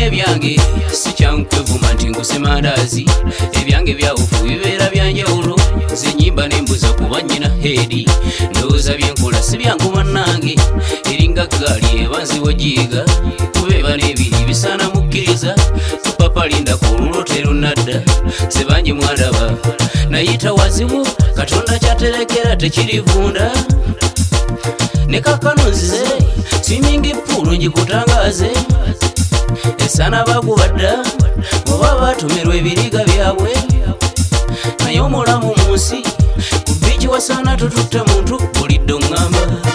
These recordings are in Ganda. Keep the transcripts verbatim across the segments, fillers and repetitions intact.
ebyange sikyankwevuma nti ngusema ndazi ebyange byawufu bibeera byanjawulo zenyimba nembuza kuba nyina hedi ndowooza byenkola si byangu bannange eringa gaali ebanziwo jiiga kubeeba n'ebiri bisaana mukkiriza tupapa linda ku lulotero nadda sebangi mwandaba nayita wazibu katonda kyaterekera tekirivunda ne kakano nzize swimming pool njikutangaze esana bakubadda oba batumirwa ebiriga byabwe naye omulamu mu nsi ku biiki wasaana tututte muntu bulidde oŋŋamba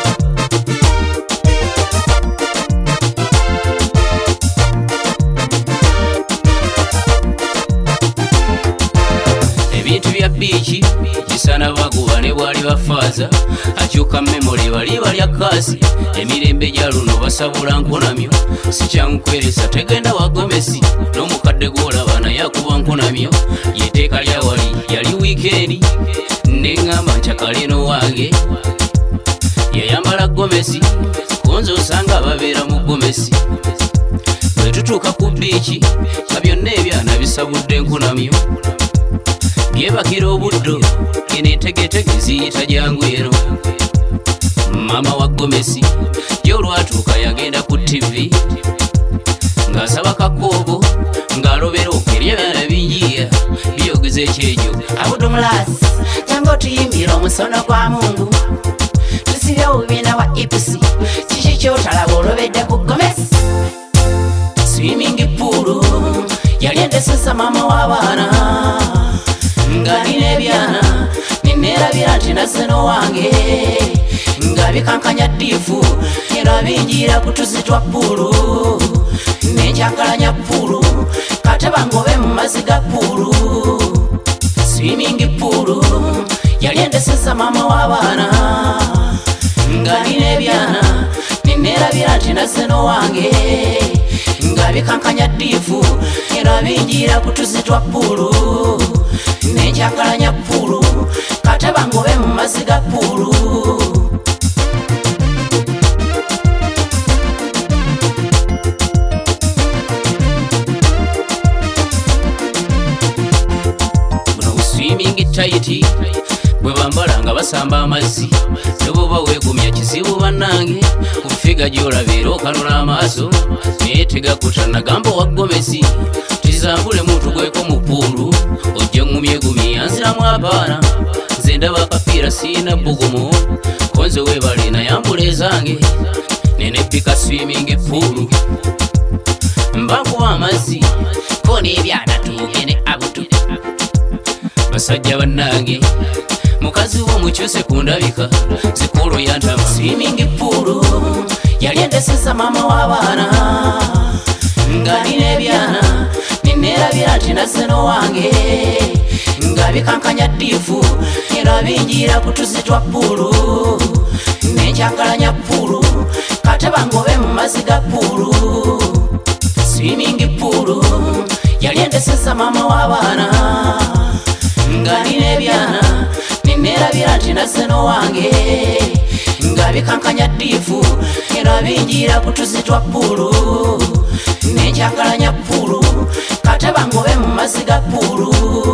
ebintu bya biiki bisaana bakuba ne bwali bafaaza akyuka memole bali balya kaasi emirembe gya luno basabula nkunamyo sikyankweresa tegenda wagomesi n'omukadde gw'olaba naye akuba nkunamyo yeteeka lya wali yali wiikendi neŋŋamba ncakaleno wange yayambala gomesi kunze osanga babeera mu gomesi bwe tutuuka ku biiki nga byonna ebyana bisabudde nkunamyo byebakira obuddo eno entegetege ziyita jangu eno mama wa gomesi gyolwatuuka yagenda ku tivi ng'asaba kakoobo ng'alobera okerya ebyana binjiya byogeza ekyejo abudumulasi jangu otuyimbira omusono gwa mungu tusibye obubina wa ipusi kiki kyotalaba olobedde ku gomesi swimming pool yali endesesa mama w'abaana nga nina ebyana nineerabira nti naseno wange nga bikankanya ddiifu era binjira ku tuzi twa puulu nenjagalanya puulu kateba ngobe mu mazzi ga puulu swimming pool yali endesesa mama w'abaana nga nina ebyana nineerabira nti naseno wange nga bikankanya ddiifu era binjira ku tuzi twa puulu nenjagalanya puulu kateba ngobe mu mazzi ga puulu buno buswimming tight bwe bambala nga basamba amazzi teboba weegumya kizibu bannange ku figa gy'olabeera okanula amaaso naye tegakuta nagamba wa gomesi tizambule muntu gweko mu puulu ojja ngumyegumye yanziramu abaana nze ndaba akapiira siina bbugumu konze weebale nayambula ezange nenebbika swimming pool mbankuwa amazzi ko n'ebyana tugene abutu basajja bannange mukazi w'omukyuse ku ndabika zikulu yantama swimming pool yali endesesa mama w'abaana nga nina ebyana nineerabira nti naseno wange nga bikankanya ddiifu era binjira ku tuzi twa puulu nenjagalanya puulu kateba ngobe mu mazzi ga puulu swimming pool yali endesesa mama w'abaana nga nina ebyana nineerabira nti naseno wange nga bikankanya ddiifu era binjira ku tuzi twa puulu nenjagalanya puulu kateba ngobe mu mazzi ga puulu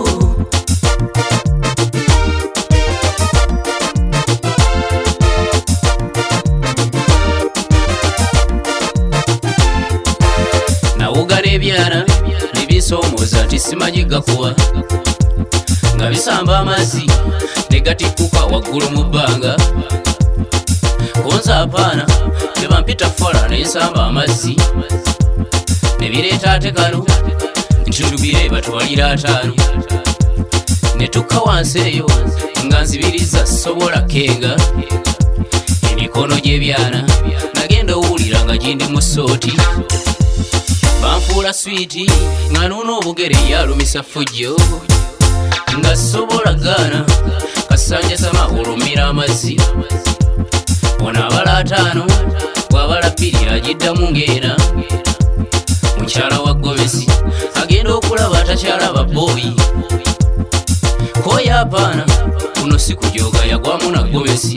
nawuga n'ebyana nebinsomooza nti simanyi gakuwa nga bisamba amazzi negatikkuka waggulu mu bbanga konza apaana tebampita fola nensamba amazzi nebireeta ate kano ntitubire batwalira ataano netukka wansi eyo nga nzibiriza sobola kenga emikono gy'ebyana nagenda owulira nga gindi mu sooti banfuula swiiti nga nuuna obugere yalumisa fujjo nga sobola gaana kasanja sama olumira amazzi ono abala ataano bw'abala bbiri agiddamu ng'ena mukyala wa gomesi agenda okulaba atakyalaba booyi koya apaana kuno si kujoga yagwamu na gomesi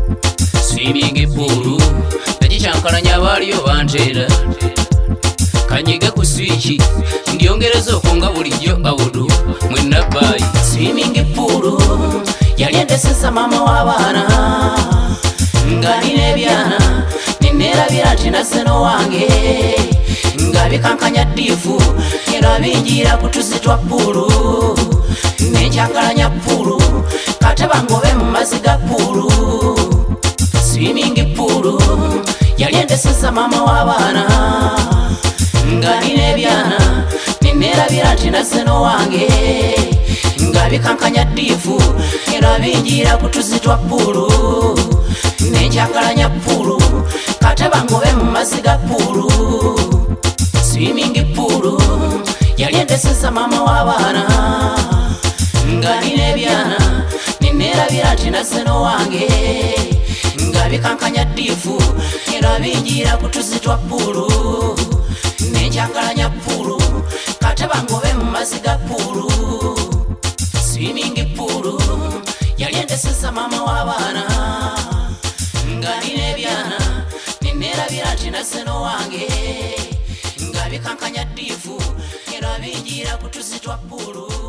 swimming pool nagikyankalanya abaaliyo banteera kanyige ku swiki ndyongereza okunga bulijjo awudu mwenabbayi swimming pool yali endeseza mama w'abaana nga nina ebyana nineerabira nti naseno wange nga bikankanya ddiifu era binjira ku tuzi twa puulu nenjagalanya puulu kate bangobe mu mazzi ga puulu swimming pool yali endeseza mama w'abaana nga nina ebyana nineerabira nti naseno wange nga bikankanya ddiifu era binjira ku tuzi twa puulu nenjagalanya puulu kate bangobe mu mazzi ga puulu swimming pool yali endeseza mama w'abaana nga nina ebyana nineerabira nti naseno wange nga bikankanya ddiifu era binjira ku tuzi twa puulu nenjagalanya puulu kate bangobe mu mazzi ga puulu swimming pool yali endeseza mama w'abaana nga nina ebyana nineerabira nti naseno wange nga bikankanya ddiifu era binjira ku tuzi twa puulu